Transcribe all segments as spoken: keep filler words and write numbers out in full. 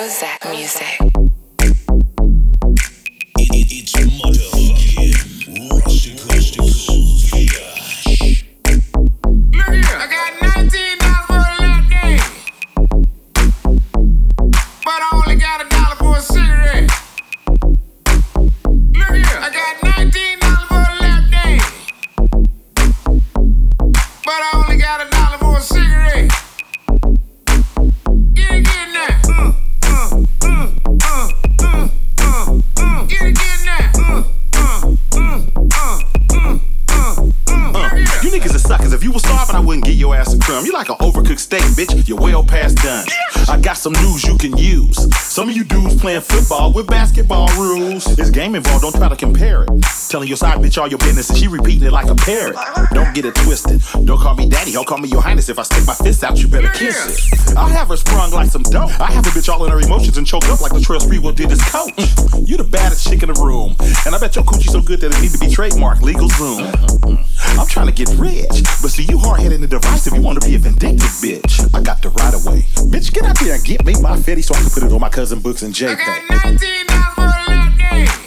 Prozac music. It, it, it's motherfucking Rusty Coast to Coast. Look here, I got nineteen dollars for a lap dance, but I only got a dollar for a cigarette. Look here, I got nineteen dollars for a lap dance, but I only got a dollar for a cigarette. Get it, get it now. Uh, uh, uh, uh, uh, uh, uh. Get it, get it now. Uh, uh, uh, uh, uh, uh, uh. Uh, you niggas are suckers. If you was starving, I wouldn't give your ass a crumb. You like an overcooked steak, bitch. You're well past done. I got some news you can use. Some of you dudes playing football with basketball rules. There's game involved, don't try to compare it. Telling your side bitch all your business and she repeating it like a parrot. Don't get it twisted. Don't call me daddy, don't call me your highness. If I stick my fist out, you better kiss it. I'll have her sprung like some dope. I have a bitch all in her emotions and choked up like Latrell Sprewell did his coach. Mm. You the baddest chick in the room. And I bet your coochie so good that it need to be trademarked, legal zoom. I'm trying to get rich, but see you hard-headed and divisive. You want to be a vindictive bitch. I got the right away. Bitch, get out there and get me my fetty so I can put it on my cousin Books and J P. I got nineteen dollars for a lap dance,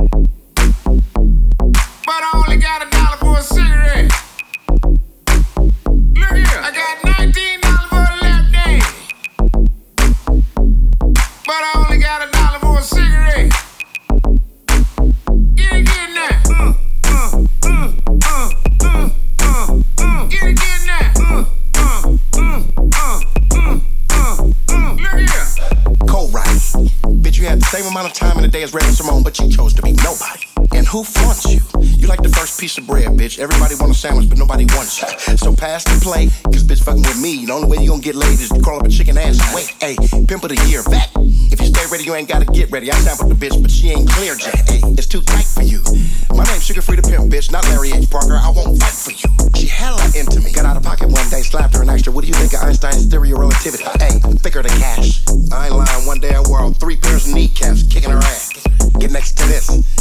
but I only got a dollar for a cigarette. Look here, I got nineteen dollars for a lap dance, but I only got a dollar for a cigarette. Get it, get it now. Uh, uh, uh, uh, uh, uh, uh. Get it, get it now. Uh, uh, uh, uh, uh, uh, uh. Look here. Co-write. Bitch, you had the same amount of time in the day as Red Simone, but you chose to be nobody. And who fronts you? You like the first piece of bread, bitch. Everybody want a sandwich, but nobody wants you. So pass the plate, cause bitch fucking with me. The only way you gonna get laid is to crawl up a chicken ass and wait. Ayy, pimp of the year, vet. If you stay ready, you ain't gotta get ready. I sampled the bitch, but she ain't cleared yet. Ayy, it's too tight for you. My name's Sugar Free the Pimp, bitch, not Larry H. Parker. I won't fight for you. She hella into me. Got out of pocket one day, slapped her and asked her, what do you think of Einstein's theory of relativity? Ayy, thicker than cash. I ain't lying, one day I wore out three pairs of kneecaps, kicking her ass. Get next to this.